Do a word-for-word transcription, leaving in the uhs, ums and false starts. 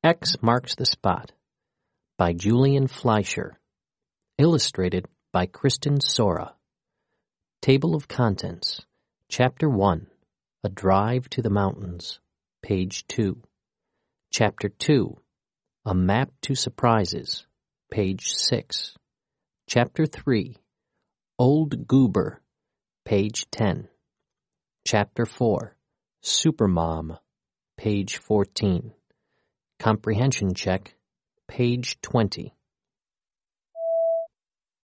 X Marks the Spot by Julian Fleischer. Illustrated by Kristen Sora. Table of Contents. Chapter one. A Drive to the Mountains. Page two. Chapter two. A Map to Surprises. Page six. Chapter three. Old Goober. Page ten. Chapter four. Supermom. Page fourteen. Comprehension Check. Page twenty.